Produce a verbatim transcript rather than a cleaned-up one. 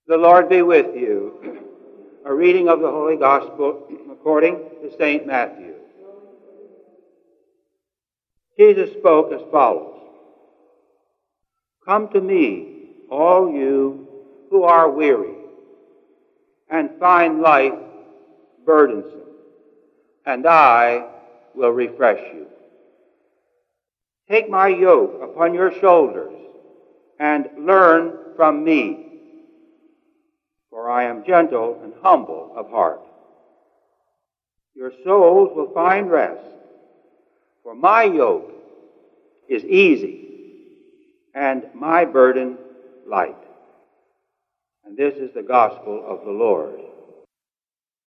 The Lord be with you. A reading of the Holy Gospel according to Saint Matthew. Jesus spoke as follows. Come to me, all you who are weary, and find life burdensome, and I will refresh you. Take my yoke upon your shoulders, and learn from me, for I am gentle and humble of heart. Your souls will find rest, for my yoke is easy, and my burden light. And this is the gospel of the Lord.